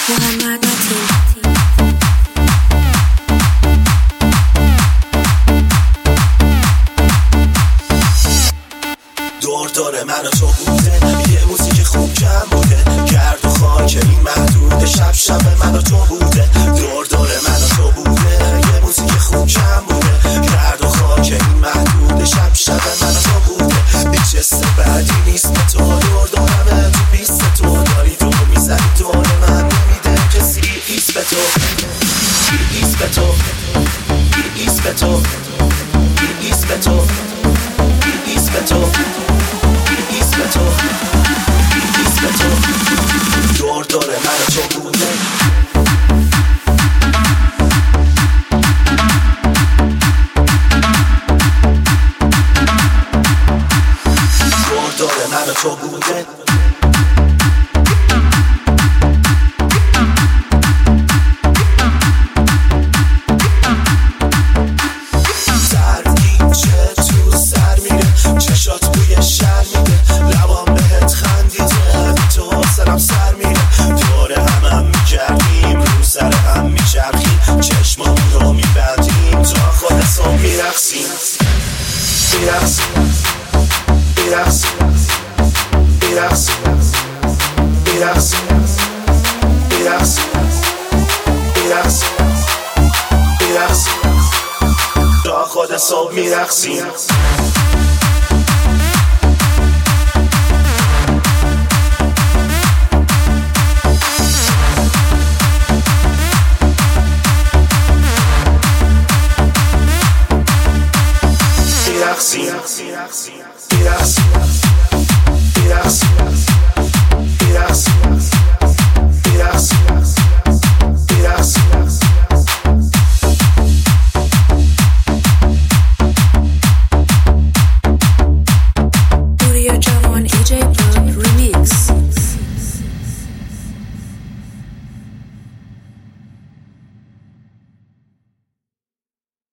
محمد متین. دور داره من و تو بوده، یه موزیک خوب کم بوده، گرد و خاک این محدوده، شب شب من و تو بوده. دور داره من و تو بوده، یه موزیک خوب کم بوده، گرد و خاک این محدوده، شب شب من و تو بوده. هیچ حس بعدی نیست به تو، دور دارم تو بیست تو، داری تو میزنی دور من، نمیده کسی ایست به تو، ایست به تو، ایست به تو، ایست به تو، ایست به تو، ایست به تو، ایست به تو. دور داره من و تو بوده. دور داره من و تو بوده. تا خود صبح میرقصیم.